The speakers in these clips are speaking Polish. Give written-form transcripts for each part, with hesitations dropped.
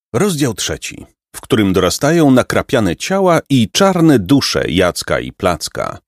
Rozdział 3, w którym dorastają nakrapiane ciała i czarne dusze Jacka i Placka.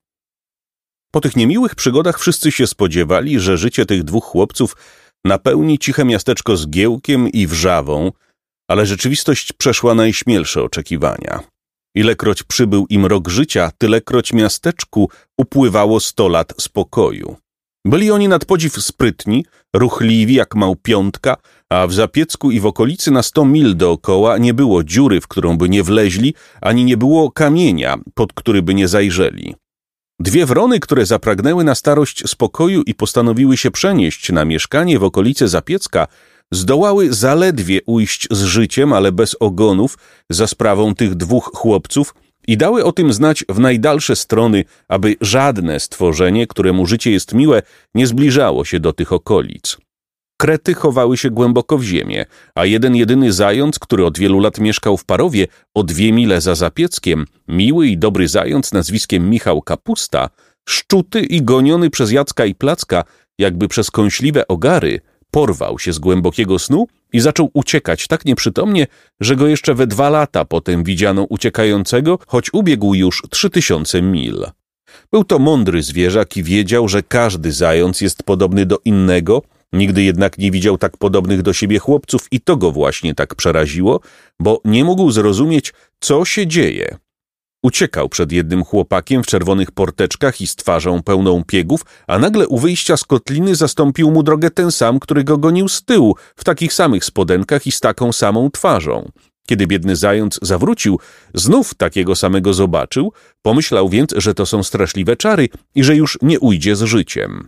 Po tych niemiłych przygodach wszyscy się spodziewali, że życie tych dwóch chłopców napełni ciche miasteczko zgiełkiem i wrzawą, ale rzeczywistość przeszła najśmielsze oczekiwania. Ilekroć przybył im rok życia, tylekroć miasteczku upływało 100 lat spokoju. Byli oni nadpodziw sprytni, ruchliwi jak małpiątka, a w Zapiecku i w okolicy na 100 mil dookoła nie było dziury, w którą by nie wleźli, ani nie było kamienia, pod który by nie zajrzeli. Dwie wrony, które zapragnęły na starość spokoju i postanowiły się przenieść na mieszkanie w okolice Zapiecka, zdołały zaledwie ujść z życiem, ale bez ogonów, za sprawą tych dwóch chłopców i dały o tym znać w najdalsze strony, aby żadne stworzenie, któremu życie jest miłe, nie zbliżało się do tych okolic. Krety chowały się głęboko w ziemię, a jeden jedyny zając, który od wielu lat mieszkał w Parowie, o 2 mile za Zapieckiem, miły i dobry zając nazwiskiem Michał Kapusta, szczuty i goniony przez Jacka i Placka, jakby przez kąśliwe ogary, porwał się z głębokiego snu i zaczął uciekać tak nieprzytomnie, że go jeszcze we 2 lata potem widziano uciekającego, choć ubiegł już 3000 mil. Był to mądry zwierzak i wiedział, że każdy zając jest podobny do innego, nigdy jednak nie widział tak podobnych do siebie chłopców i to go właśnie tak przeraziło, bo nie mógł zrozumieć, co się dzieje. Uciekał przed jednym chłopakiem w czerwonych porteczkach i z twarzą pełną piegów, a nagle u wyjścia z kotliny zastąpił mu drogę ten sam, który go gonił z tyłu, w takich samych spodenkach i z taką samą twarzą. Kiedy biedny zając zawrócił, znów takiego samego zobaczył, pomyślał więc, że to są straszliwe czary i że już nie ujdzie z życiem.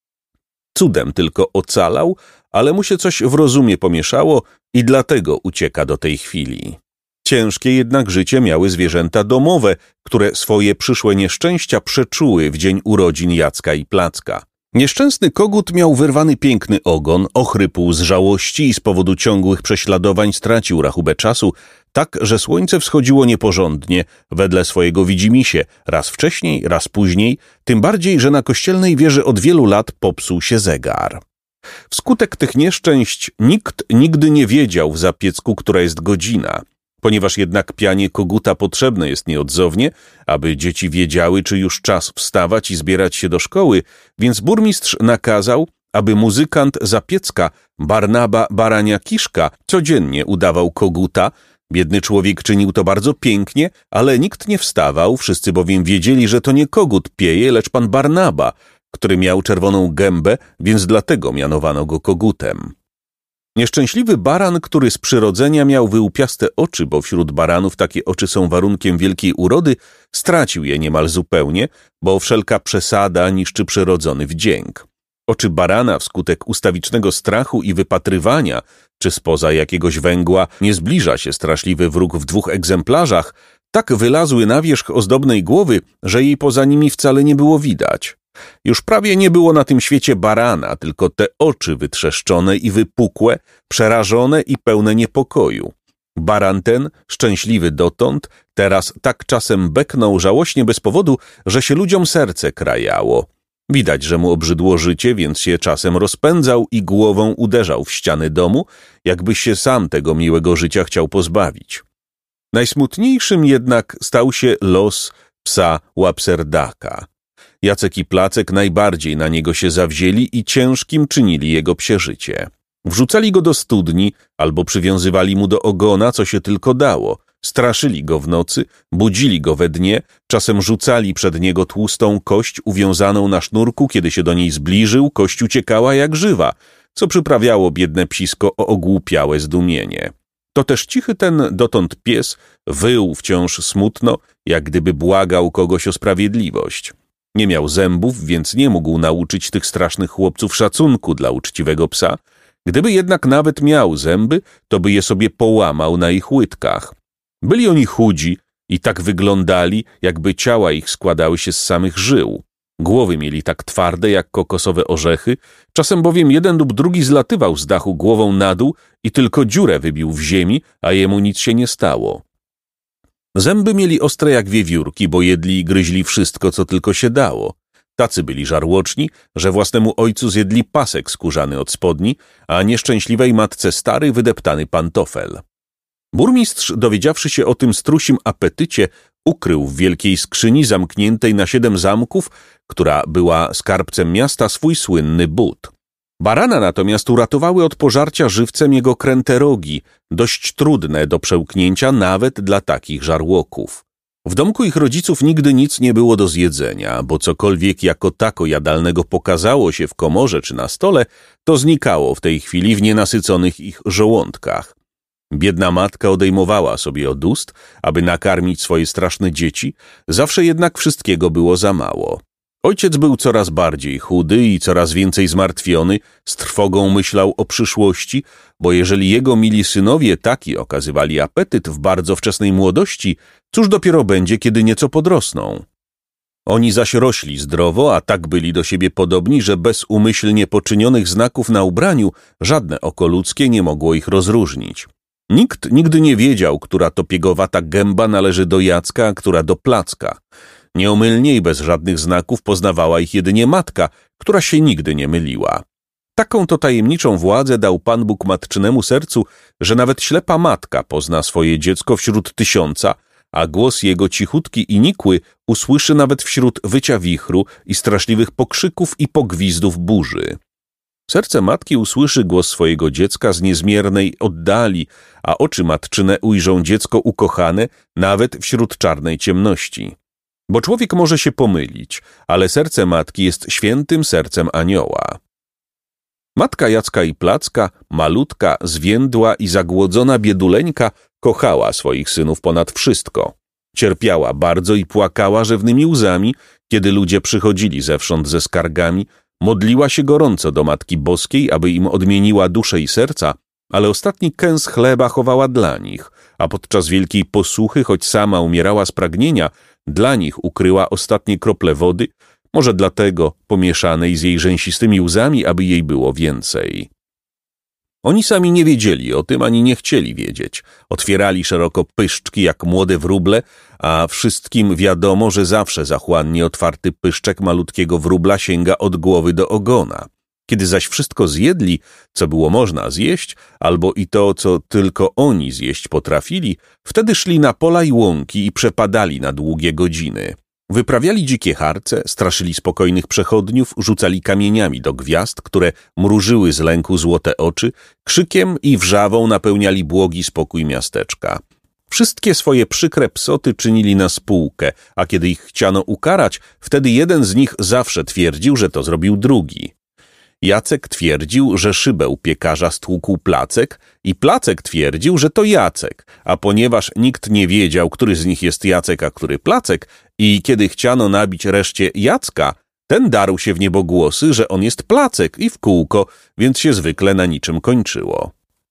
Cudem tylko ocalał, ale mu się coś w rozumie pomieszało i dlatego ucieka do tej chwili. Ciężkie jednak życie miały zwierzęta domowe, które swoje przyszłe nieszczęścia przeczuły w dzień urodzin Jacka i Placka. Nieszczęsny kogut miał wyrwany piękny ogon, ochrypł z żałości i z powodu ciągłych prześladowań stracił rachubę czasu, tak, że słońce wschodziło nieporządnie, wedle swojego widzimisię, raz wcześniej, raz później, tym bardziej, że na kościelnej wieży od wielu lat popsuł się zegar. Wskutek tych nieszczęść nikt nigdy nie wiedział w Zapiecku, która jest godzina. Ponieważ jednak pianie koguta potrzebne jest nieodzownie, aby dzieci wiedziały, czy już czas wstawać i zbierać się do szkoły, więc burmistrz nakazał, aby muzykant Zapiecka, Barnaba Barania-Kiszka, codziennie udawał koguta. Biedny człowiek czynił to bardzo pięknie, ale nikt nie wstawał, wszyscy bowiem wiedzieli, że to nie kogut pieje, lecz pan Barnaba, który miał czerwoną gębę, więc dlatego mianowano go kogutem. Nieszczęśliwy baran, który z przyrodzenia miał wyłupiaste oczy, bo wśród baranów takie oczy są warunkiem wielkiej urody, stracił je niemal zupełnie, bo wszelka przesada niszczy przyrodzony wdzięk. Oczy barana wskutek ustawicznego strachu i wypatrywania, czy spoza jakiegoś węgła nie zbliża się straszliwy wróg w 2 egzemplarzach, tak wylazły na wierzch ozdobnej głowy, że jej poza nimi wcale nie było widać. Już prawie nie było na tym świecie barana, tylko te oczy wytrzeszczone i wypukłe, przerażone i pełne niepokoju. Baran ten, szczęśliwy dotąd, teraz tak czasem beknął żałośnie bez powodu, że się ludziom serce krajało. Widać, że mu obrzydło życie, więc się czasem rozpędzał i głową uderzał w ściany domu, jakby się sam tego miłego życia chciał pozbawić. Najsmutniejszym jednak stał się los psa Łapserdaka. Jacek i Placek najbardziej na niego się zawzięli i ciężkim czynili jego psie życie. Wrzucali go do studni albo przywiązywali mu do ogona, co się tylko dało. Straszyli go w nocy, budzili go we dnie, czasem rzucali przed niego tłustą kość uwiązaną na sznurku, kiedy się do niej zbliżył, kość uciekała jak żywa, co przyprawiało biedne psisko o ogłupiałe zdumienie. To też cichy ten dotąd pies wył wciąż smutno, jak gdyby błagał kogoś o sprawiedliwość. Nie miał zębów, więc nie mógł nauczyć tych strasznych chłopców szacunku dla uczciwego psa. Gdyby jednak nawet miał zęby, to by je sobie połamał na ich łydkach. Byli oni chudzi i tak wyglądali, jakby ciała ich składały się z samych żył. Głowy mieli tak twarde jak kokosowe orzechy, czasem bowiem jeden lub drugi zlatywał z dachu głową na dół i tylko dziurę wybił w ziemi, a jemu nic się nie stało. Zęby mieli ostre jak wiewiórki, bo jedli i gryźli wszystko, co tylko się dało. Tacy byli żarłoczni, że własnemu ojcu zjedli pasek skórzany od spodni, a nieszczęśliwej matce stary, wydeptany pantofel. Burmistrz, dowiedziawszy się o tym strusim apetycie, ukrył w wielkiej skrzyni zamkniętej na 7 zamków, która była skarbcem miasta, swój słynny but. Barana natomiast uratowały od pożarcia żywcem jego kręte rogi, dość trudne do przełknięcia nawet dla takich żarłoków. W domku ich rodziców nigdy nic nie było do zjedzenia, bo cokolwiek jako tako jadalnego pokazało się w komorze czy na stole, to znikało w tej chwili w nienasyconych ich żołądkach. Biedna matka odejmowała sobie od ust, aby nakarmić swoje straszne dzieci, zawsze jednak wszystkiego było za mało. Ojciec był coraz bardziej chudy i coraz więcej zmartwiony, z trwogą myślał o przyszłości, bo jeżeli jego mili synowie taki okazywali apetyt w bardzo wczesnej młodości, cóż dopiero będzie, kiedy nieco podrosną? Oni zaś rośli zdrowo, a tak byli do siebie podobni, że bez umyślnie poczynionych znaków na ubraniu żadne oko ludzkie nie mogło ich rozróżnić. Nikt nigdy nie wiedział, która to piegowata gęba należy do Jacka, a która do Placka. Nieomylnie i bez żadnych znaków poznawała ich jedynie matka, która się nigdy nie myliła. Taką to tajemniczą władzę dał Pan Bóg matczynemu sercu, że nawet ślepa matka pozna swoje dziecko wśród 1000, a głos jego cichutki i nikły usłyszy nawet wśród wycia wichru i straszliwych pokrzyków i pogwizdów burzy. Serce matki usłyszy głos swojego dziecka z niezmiernej oddali, a oczy matczyne ujrzą dziecko ukochane nawet wśród czarnej ciemności. Bo człowiek może się pomylić, ale serce matki jest świętym sercem anioła. Matka Jacka i Placka, malutka, zwiędła i zagłodzona bieduleńka, kochała swoich synów ponad wszystko. Cierpiała bardzo i płakała rzewnymi łzami, kiedy ludzie przychodzili zewsząd ze skargami, modliła się gorąco do Matki Boskiej, aby im odmieniła duszę i serca, ale ostatni kęs chleba chowała dla nich, a podczas wielkiej posuchy, choć sama umierała z pragnienia, dla nich ukryła ostatnie krople wody, może dlatego pomieszanej z jej rzęsistymi łzami, aby jej było więcej. Oni sami nie wiedzieli o tym, ani nie chcieli wiedzieć. Otwierali szeroko pyszczki jak młode wróble, a wszystkim wiadomo, że zawsze zachłannie otwarty pyszczek malutkiego wróbla sięga od głowy do ogona. Kiedy zaś wszystko zjedli, co było można zjeść, albo i to, co tylko oni zjeść potrafili, wtedy szli na pola i łąki i przepadali na długie godziny. Wyprawiali dzikie harce, straszyli spokojnych przechodniów, rzucali kamieniami do gwiazd, które mrużyły z lęku złote oczy, krzykiem i wrzawą napełniali błogi spokój miasteczka. Wszystkie swoje przykre psoty czynili na spółkę, a kiedy ich chciano ukarać, wtedy jeden z nich zawsze twierdził, że to zrobił drugi. Jacek twierdził, że szybę u piekarza stłukł Placek i Placek twierdził, że to Jacek, a ponieważ nikt nie wiedział, który z nich jest Jacek, a który Placek i kiedy chciano nabić reszcie Jacka, ten darł się w niebogłosy, że on jest Placek i w kółko, więc się zwykle na niczym kończyło.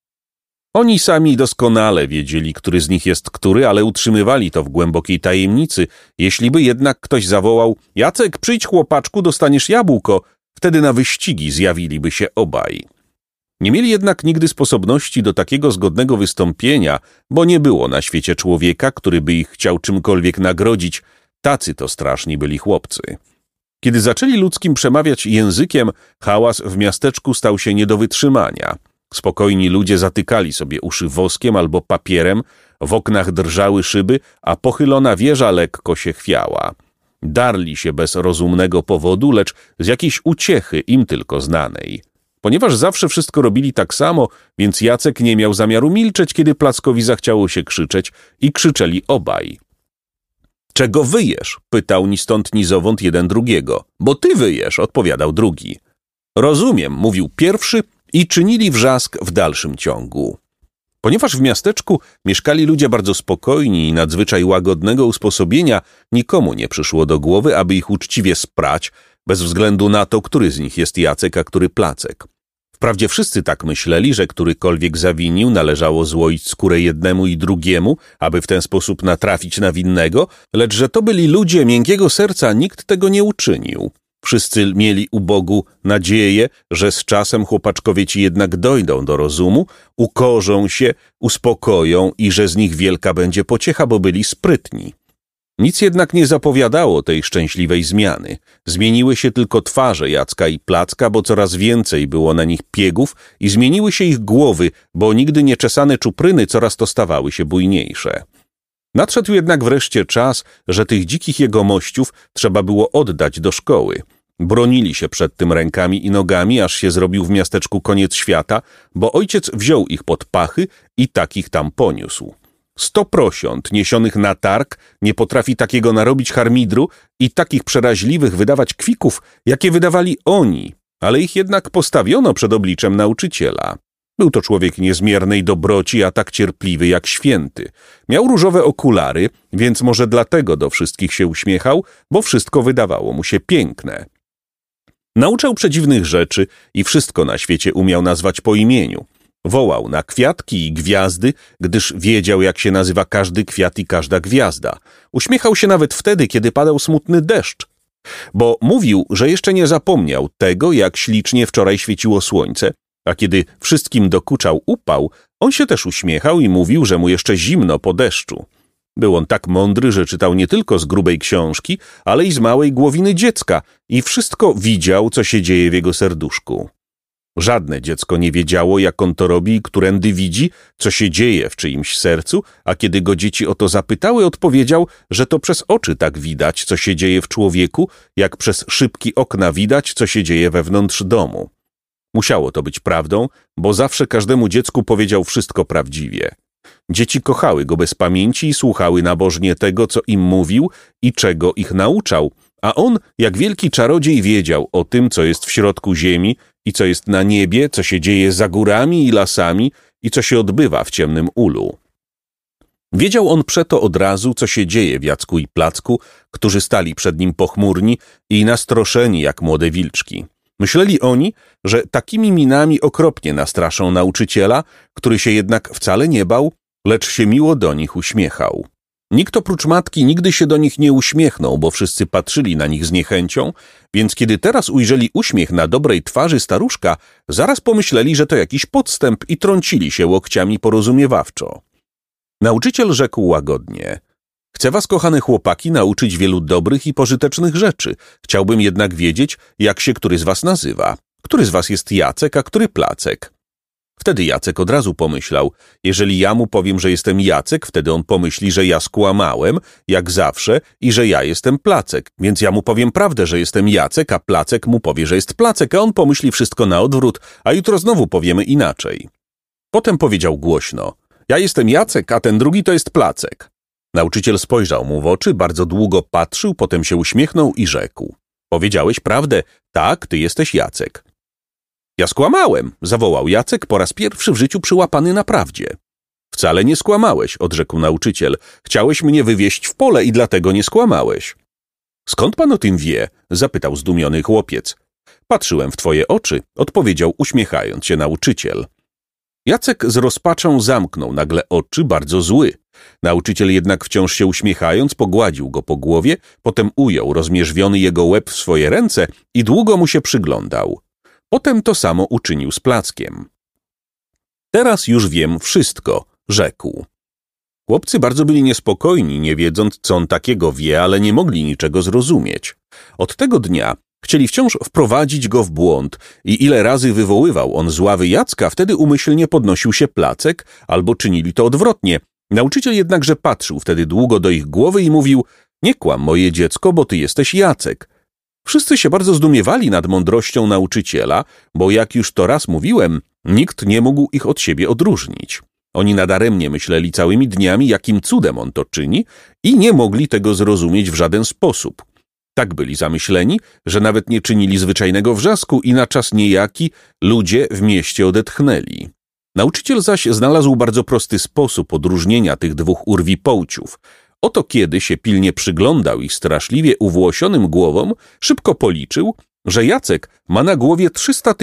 Oni sami doskonale wiedzieli, który z nich jest który, ale utrzymywali to w głębokiej tajemnicy. Jeśli by jednak ktoś zawołał: Jacek, przyjdź chłopaczku, dostaniesz jabłko, wtedy na wyścigi zjawiliby się obaj. Nie mieli jednak nigdy sposobności do takiego zgodnego wystąpienia, bo nie było na świecie człowieka, który by ich chciał czymkolwiek nagrodzić. Tacy to straszni byli chłopcy. Kiedy zaczęli ludzkim przemawiać językiem, hałas w miasteczku stał się nie do wytrzymania. Spokojni ludzie zatykali sobie uszy woskiem albo papierem, w oknach drżały szyby, a pochylona wieża lekko się chwiała. Darli się bez rozumnego powodu, lecz z jakiejś uciechy im tylko znanej. Ponieważ zawsze wszystko robili tak samo, więc Jacek nie miał zamiaru milczeć, kiedy Plackowi zachciało się krzyczeć i krzyczeli obaj. Czego wyjesz? Pytał ni stąd ni zowąd jeden drugiego. Bo ty wyjesz, odpowiadał drugi. Rozumiem, mówił pierwszy i czynili wrzask w dalszym ciągu. Ponieważ w miasteczku mieszkali ludzie bardzo spokojni i nadzwyczaj łagodnego usposobienia, nikomu nie przyszło do głowy, aby ich uczciwie sprać, bez względu na to, który z nich jest Jacek, a który Placek. Wprawdzie wszyscy tak myśleli, że którykolwiek zawinił, należało złoić skórę jednemu i drugiemu, aby w ten sposób natrafić na winnego, lecz że to byli ludzie miękkiego serca, nikt tego nie uczynił. Wszyscy mieli u Bogu nadzieję, że z czasem chłopaczkowie ci jednak dojdą do rozumu, ukorzą się, uspokoją i że z nich wielka będzie pociecha, bo byli sprytni. Nic jednak nie zapowiadało tej szczęśliwej zmiany. Zmieniły się tylko twarze Jacka i Placka, bo coraz więcej było na nich piegów i zmieniły się ich głowy, bo nigdy nieczesane czupryny coraz to stawały się bujniejsze. Nadszedł jednak wreszcie czas, że tych dzikich jegomościów trzeba było oddać do szkoły. Bronili się przed tym rękami i nogami, aż się zrobił w miasteczku koniec świata, bo ojciec wziął ich pod pachy i takich tam poniósł. 100 prosiąt niesionych na targ nie potrafi takiego narobić harmidru i takich przeraźliwych wydawać kwików, jakie wydawali oni, ale ich jednak postawiono przed obliczem nauczyciela. Był to człowiek niezmiernej dobroci, a tak cierpliwy jak święty. Miał różowe okulary, więc może dlatego do wszystkich się uśmiechał, bo wszystko wydawało mu się piękne. Nauczał przedziwnych rzeczy i wszystko na świecie umiał nazwać po imieniu. Wołał na kwiatki i gwiazdy, gdyż wiedział, jak się nazywa każdy kwiat i każda gwiazda. Uśmiechał się nawet wtedy, kiedy padał smutny deszcz, bo mówił, że jeszcze nie zapomniał tego, jak ślicznie wczoraj świeciło słońce, a kiedy wszystkim dokuczał upał, on się też uśmiechał i mówił, że mu jeszcze zimno po deszczu. Był on tak mądry, że czytał nie tylko z grubej książki, ale i z małej głowiny dziecka i wszystko widział, co się dzieje w jego serduszku. Żadne dziecko nie wiedziało, jak on to robi i którędy widzi, co się dzieje w czyimś sercu, a kiedy go dzieci o to zapytały, odpowiedział, że to przez oczy tak widać, co się dzieje w człowieku, jak przez szybki okna widać, co się dzieje wewnątrz domu. Musiało to być prawdą, bo zawsze każdemu dziecku powiedział wszystko prawdziwie. Dzieci kochały go bez pamięci i słuchały nabożnie tego, co im mówił i czego ich nauczał, a on, jak wielki czarodziej, wiedział o tym, co jest w środku ziemi i co jest na niebie, co się dzieje za górami i lasami i co się odbywa w ciemnym ulu. Wiedział on przeto od razu, co się dzieje w Jacku i Placku, którzy stali przed nim pochmurni i nastroszeni jak młode wilczki. Myśleli oni, że takimi minami okropnie nastraszą nauczyciela, który się jednak wcale nie bał, lecz się miło do nich uśmiechał. Nikt oprócz matki nigdy się do nich nie uśmiechnął, bo wszyscy patrzyli na nich z niechęcią, więc kiedy teraz ujrzeli uśmiech na dobrej twarzy staruszka, zaraz pomyśleli, że to jakiś podstęp i trącili się łokciami porozumiewawczo. Nauczyciel rzekł łagodnie: chcę was, kochane chłopaki, nauczyć wielu dobrych i pożytecznych rzeczy. Chciałbym jednak wiedzieć, jak się który z was nazywa. Który z was jest Jacek, a który Placek? Wtedy Jacek od razu pomyślał, jeżeli ja mu powiem, że jestem Jacek, wtedy on pomyśli, że ja skłamałem, jak zawsze, i że ja jestem Placek. Więc ja mu powiem prawdę, że jestem Jacek, a Placek mu powie, że jest Placek, a on pomyśli wszystko na odwrót, a jutro znowu powiemy inaczej. Potem powiedział głośno: ja jestem Jacek, a ten drugi to jest Placek. Nauczyciel spojrzał mu w oczy, bardzo długo patrzył, potem się uśmiechnął i rzekł: powiedziałeś prawdę, tak, ty jesteś Jacek. Ja skłamałem, zawołał Jacek, po raz pierwszy w życiu przyłapany na prawdzie. Wcale nie skłamałeś, odrzekł nauczyciel. Chciałeś mnie wywieźć w pole i dlatego nie skłamałeś. Skąd pan o tym wie? Zapytał zdumiony chłopiec. Patrzyłem w twoje oczy, odpowiedział uśmiechając się nauczyciel. Jacek z rozpaczą zamknął nagle oczy, bardzo zły. Nauczyciel jednak wciąż się uśmiechając pogładził go po głowie, potem ujął rozmierzwiony jego łeb w swoje ręce i długo mu się przyglądał. Potem to samo uczynił z Plackiem. Teraz już wiem wszystko, rzekł. Chłopcy bardzo byli niespokojni, nie wiedząc, co on takiego wie, ale nie mogli niczego zrozumieć. Od tego dnia chcieli wciąż wprowadzić go w błąd i ile razy wywoływał on z ławy Jacka, wtedy umyślnie podnosił się Placek, albo czynili to odwrotnie. Nauczyciel jednakże patrzył wtedy długo do ich głowy i mówił: nie kłam, moje dziecko, bo ty jesteś Jacek. Wszyscy się bardzo zdumiewali nad mądrością nauczyciela, bo jak już to raz mówiłem, nikt nie mógł ich od siebie odróżnić. Oni nadaremnie myśleli całymi dniami, jakim cudem on to czyni i nie mogli tego zrozumieć w żaden sposób. Tak byli zamyśleni, że nawet nie czynili zwyczajnego wrzasku i na czas niejaki ludzie w mieście odetchnęli. Nauczyciel zaś znalazł bardzo prosty sposób odróżnienia tych dwóch urwipołciów. Oto kiedy się pilnie przyglądał ich straszliwie uwłosionym głowom, szybko policzył, że Jacek ma na głowie 300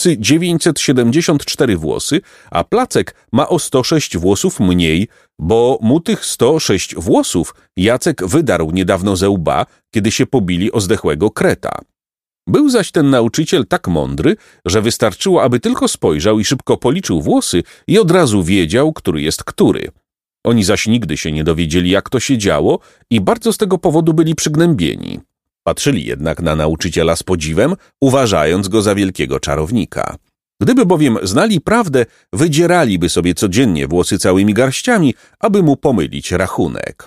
974 włosy, a Placek ma o 106 włosów mniej, bo mu tych 106 włosów Jacek wydarł niedawno ze łba, kiedy się pobili o zdechłego kreta. Był zaś ten nauczyciel tak mądry, że wystarczyło, aby tylko spojrzał i szybko policzył włosy i od razu wiedział, który jest który. Oni zaś nigdy się nie dowiedzieli, jak to się działo i bardzo z tego powodu byli przygnębieni. Patrzyli jednak na nauczyciela z podziwem, uważając go za wielkiego czarownika. Gdyby bowiem znali prawdę, wydzieraliby sobie codziennie włosy całymi garściami, aby mu pomylić rachunek.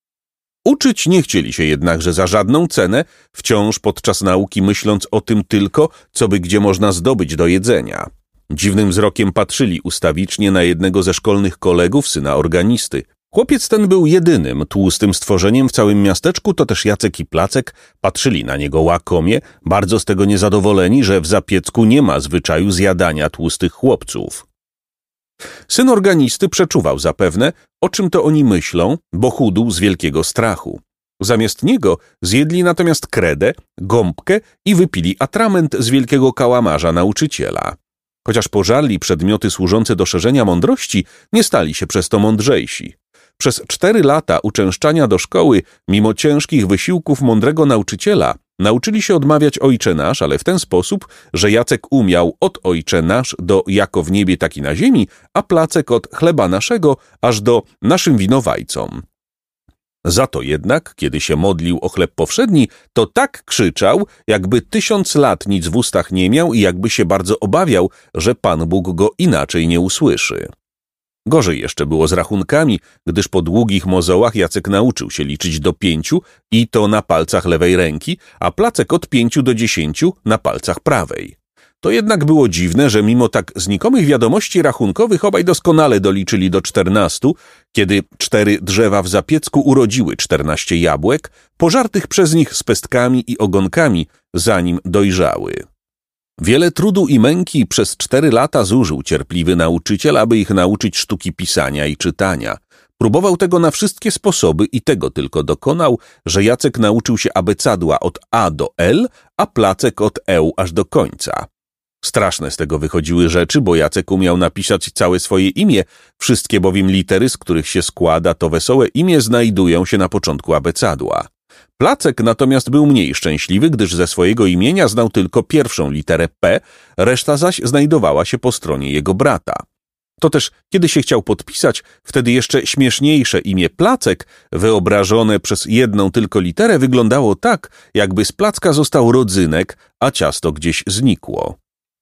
Uczyć nie chcieli się jednakże za żadną cenę, wciąż podczas nauki myśląc o tym tylko, co by gdzie można zdobyć do jedzenia. Dziwnym wzrokiem patrzyli ustawicznie na jednego ze szkolnych kolegów, syna organisty. Chłopiec ten był jedynym tłustym stworzeniem w całym miasteczku, to też Jacek i Placek patrzyli na niego łakomie, bardzo z tego niezadowoleni, że w Zapiecku nie ma zwyczaju zjadania tłustych chłopców. Syn organisty przeczuwał zapewne, o czym to oni myślą, bo chudł z wielkiego strachu. Zamiast niego zjedli natomiast kredę, gąbkę i wypili atrament z wielkiego kałamarza nauczyciela. Chociaż pożarli przedmioty służące do szerzenia mądrości, nie stali się przez to mądrzejsi. Przez 4 lata uczęszczania do szkoły, mimo ciężkich wysiłków mądrego nauczyciela, nauczyli się odmawiać Ojcze Nasz, ale w ten sposób, że Jacek umiał od Ojcze Nasz do jako w niebie, tak i na ziemi, a Placek od chleba naszego aż do naszym winowajcom. Za to jednak, kiedy się modlił o chleb powszedni, to tak krzyczał, jakby 1000 lat nic w ustach nie miał i jakby się bardzo obawiał, że Pan Bóg go inaczej nie usłyszy. Gorzej jeszcze było z rachunkami, gdyż po długich mozołach Jacek nauczył się liczyć do 5 i to na palcach lewej ręki, a Placek od 5 do 10 na palcach prawej. To jednak było dziwne, że mimo tak znikomych wiadomości rachunkowych obaj doskonale doliczyli do 14, kiedy 4 drzewa w Zapiecku urodziły 14 jabłek, pożartych przez nich z pestkami i ogonkami, zanim dojrzały. Wiele trudu i męki przez 4 lata zużył cierpliwy nauczyciel, aby ich nauczyć sztuki pisania i czytania. Próbował tego na wszystkie sposoby i tego tylko dokonał, że Jacek nauczył się abecadła od A do L, a Placek od E aż do końca. Straszne z tego wychodziły rzeczy, bo Jacek umiał napisać całe swoje imię, wszystkie bowiem litery, z których się składa to wesołe imię, znajdują się na początku abecadła. Placek natomiast był mniej szczęśliwy, gdyż ze swojego imienia znał tylko pierwszą literę P, reszta zaś znajdowała się po stronie jego brata. To też, kiedy się chciał podpisać, wtedy jeszcze śmieszniejsze imię Placek, wyobrażone przez jedną tylko literę, wyglądało tak, jakby z placka został rodzynek, a ciasto gdzieś znikło.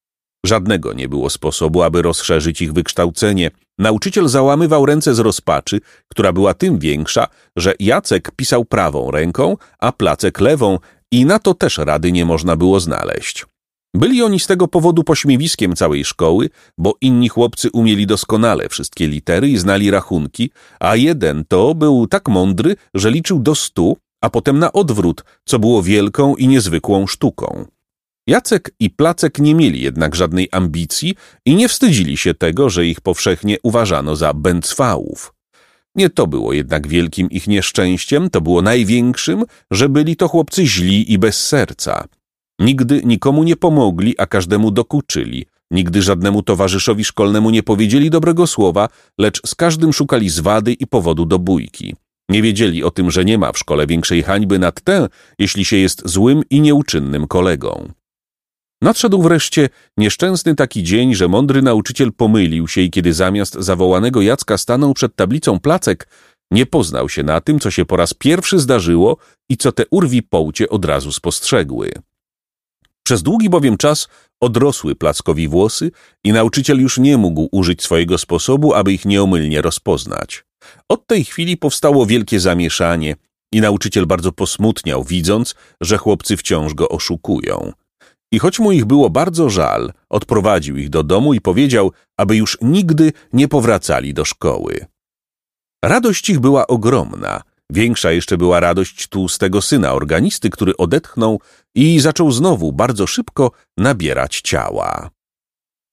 Żadnego nie było sposobu, aby rozszerzyć ich wykształcenie. Nauczyciel załamywał ręce z rozpaczy, która była tym większa, że Jacek pisał prawą ręką, a Placek lewą i na to też rady nie można było znaleźć. Byli oni z tego powodu pośmiewiskiem całej szkoły, bo inni chłopcy umieli doskonale wszystkie litery i znali rachunki, a jeden to był tak mądry, że liczył do 100, a potem na odwrót, co było wielką i niezwykłą sztuką. Jacek i Placek nie mieli jednak żadnej ambicji i nie wstydzili się tego, że ich powszechnie uważano za bęcwałów. Nie to było jednak wielkim ich nieszczęściem, to było największym, że byli to chłopcy źli i bez serca. Nigdy nikomu nie pomogli, a każdemu dokuczyli. Nigdy żadnemu towarzyszowi szkolnemu nie powiedzieli dobrego słowa, lecz z każdym szukali zwady i powodu do bójki. Nie wiedzieli o tym, że nie ma w szkole większej hańby nad tę, jeśli się jest złym i nieuczynnym kolegą. Nadszedł wreszcie nieszczęsny taki dzień, że mądry nauczyciel pomylił się i kiedy zamiast zawołanego Jacka stanął przed tablicą Placek, nie poznał się na tym, co się po raz pierwszy zdarzyło i co te urwi połcie od razu spostrzegły. Przez długi bowiem czas odrosły Plackowi włosy i nauczyciel już nie mógł użyć swojego sposobu, aby ich nieomylnie rozpoznać. Od tej chwili powstało wielkie zamieszanie i nauczyciel bardzo posmutniał, widząc, że chłopcy wciąż go oszukują. I choć mu ich było bardzo żal, odprowadził ich do domu i powiedział, aby już nigdy nie powracali do szkoły. Radość ich była ogromna. Większa jeszcze była radość tłustego syna organisty, który odetchnął i zaczął znowu bardzo szybko nabierać ciała.